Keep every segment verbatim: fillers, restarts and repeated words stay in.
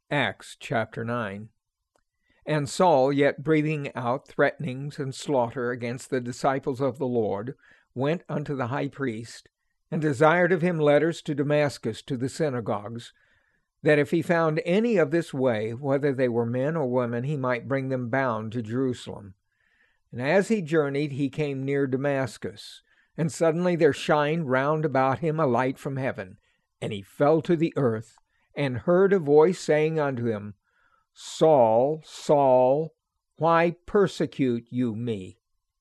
Acts chapter nine. And Saul, yet breathing out threatenings and slaughter against the disciples of the Lord, went unto the high priest, and desired of him letters to Damascus to the synagogues, that if he found any of this way, whether they were men or women, he might bring them bound to Jerusalem. And as he journeyed, he came near Damascus, and suddenly there shined round about him a light from heaven, and he fell to the earth, and heard a voice saying unto him, Saul, Saul, why persecute you me?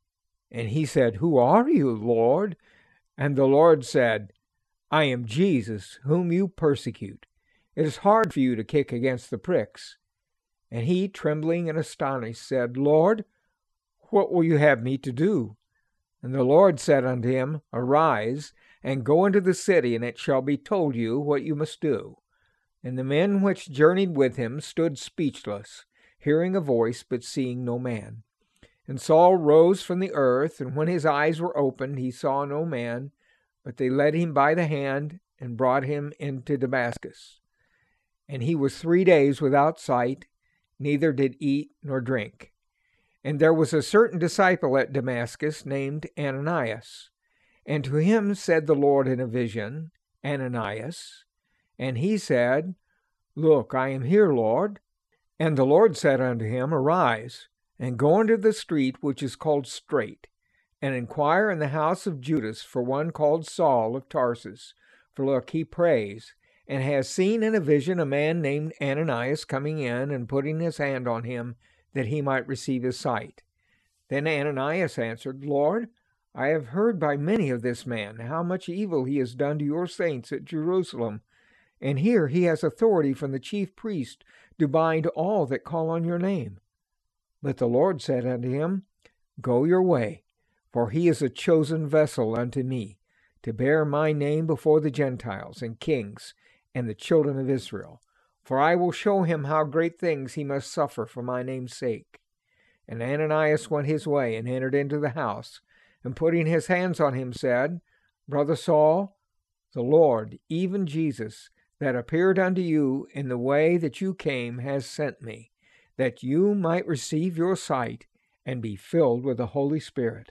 And he said, Who are you, Lord? And the Lord said, I am Jesus, whom you persecute. It is hard for you to kick against the pricks. And he, trembling and astonished, said, Lord, what will you have me to do? And the Lord said unto him, Arise, and go into the city, and it shall be told you what you must do. And the men which journeyed with him stood speechless, hearing a voice, but seeing no man. And Saul rose from the earth, and when his eyes were opened, he saw no man, but they led him by the hand, and brought him into Damascus. And he was three days without sight, neither did eat nor drink. And there was a certain disciple at Damascus named Ananias. And to him said the Lord in a vision, Ananias. And he said, Look, I am here, Lord. And the Lord said unto him, Arise, and go into the street which is called Straight, and inquire in the house of Judas for one called Saul of Tarsus. For look, he prays, and has seen in a vision a man named Ananias coming in, and putting his hand on him, that he might receive his sight. Then Ananias answered, Lord, I have heard by many of this man, how much evil he has done to your saints at Jerusalem. And here he has authority from the chief priest to bind all that call on your name. But the Lord said unto him, Go your way, for he is a chosen vessel unto me, to bear my name before the Gentiles and kings and the children of Israel. For I will show him how great things he must suffer for my name's sake. And Ananias went his way, and entered into the house, and putting his hands on him said, Brother Saul, the Lord, even Jesus, that appeared unto you in the way that you came, has sent me, that you might receive your sight, and be filled with the Holy Spirit.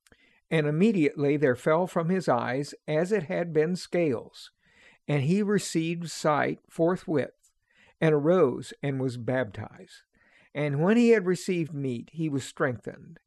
And immediately there fell from his eyes as it had been scales, and he received sight forthwith, and arose and was baptized. And when he had received meat, he was strengthened.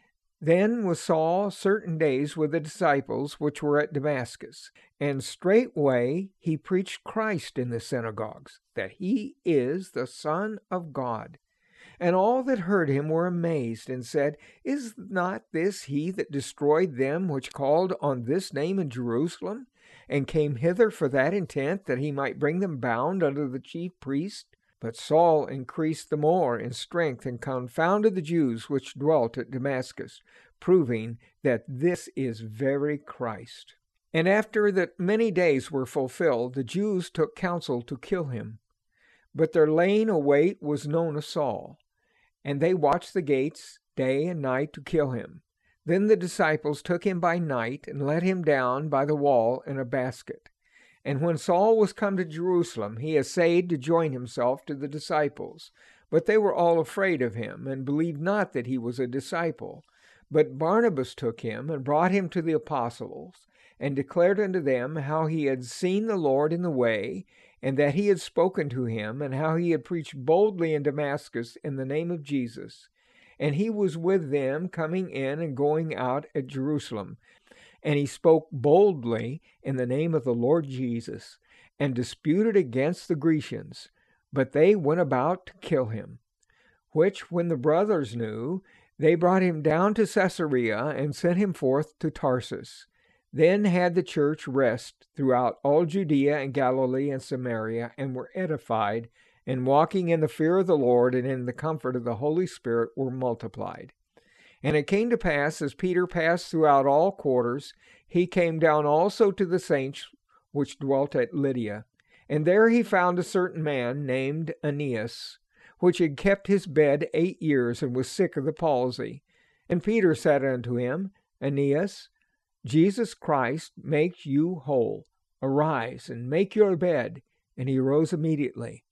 Then was Saul certain days with the disciples which were at Damascus, and straightway he preached Christ in the synagogues, that he is the Son of God. And all that heard him were amazed, and said, Is not this he that destroyed them which called on this name in Jerusalem, and came hither for that intent, that he might bring them bound unto the chief priest? But Saul increased the more in strength, and confounded the Jews which dwelt at Damascus, proving that this is very Christ. And after that many days were fulfilled, the Jews took counsel to kill him. But their laying await was known of Saul, and they watched the gates day and night to kill him. Then the disciples took him by night, and let him down by the wall in a basket. And when Saul was come to Jerusalem, he essayed to join himself to the disciples. But they were all afraid of him, and believed not that he was a disciple. But Barnabas took him, and brought him to the apostles, and declared unto them how he had seen the Lord in the way, and that he had spoken to him, and how he had preached boldly in Damascus in the name of Jesus. And he was with them, coming in and going out at Jerusalem. And he spoke boldly in the name of the Lord Jesus, and disputed against the Grecians, but they went about to kill him. Which when the brothers knew, they brought him down to Caesarea, and sent him forth to Tarsus. Then had the church rest throughout all Judea and Galilee and Samaria, and were edified, and walking in the fear of the Lord and in the comfort of the Holy Spirit were multiplied. And it came to pass, as Peter passed throughout all quarters, he came down also to the saints which dwelt at Lydia. And there he found a certain man named Aeneas, which had kept his bed eight years, and was sick of the palsy. And Peter said unto him, Aeneas, Jesus Christ makes you whole. Arise, and make your bed. And he arose immediately.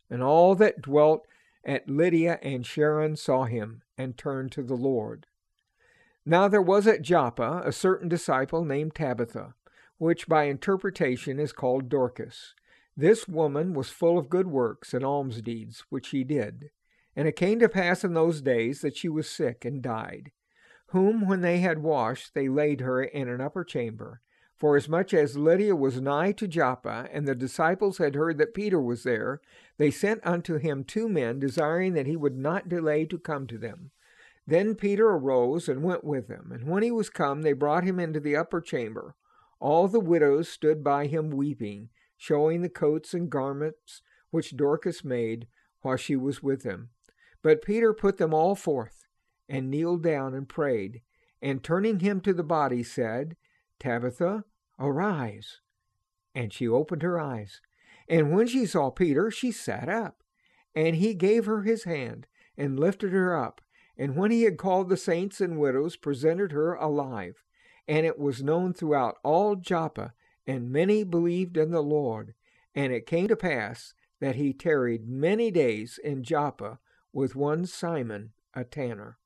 And all that dwelt at Lydia and Sharon saw him, and turned to the Lord. Now there was at Joppa a certain disciple named Tabitha, which by interpretation is called Dorcas. This woman was full of good works and alms deeds, which she did. And it came to pass in those days that she was sick and died, whom when they had washed, they laid her in an upper chamber. For as much as Lydia was nigh to Joppa, and the disciples had heard that Peter was there, they sent unto him two men, desiring that he would not delay to come to them. Then Peter arose and went with them. And when he was come, they brought him into the upper chamber. All the widows stood by him weeping, showing the coats and garments which Dorcas made while she was with him. But Peter put them all forth, and kneeled down and prayed, and turning him to the body said, Tabitha, arise. And she opened her eyes. And when she saw Peter, she sat up. And he gave her his hand, and lifted her up. And when he had called the saints and widows, presented her alive. And it was known throughout all Joppa, and many believed in the Lord. And it came to pass that he tarried many days in Joppa with one Simon, a tanner.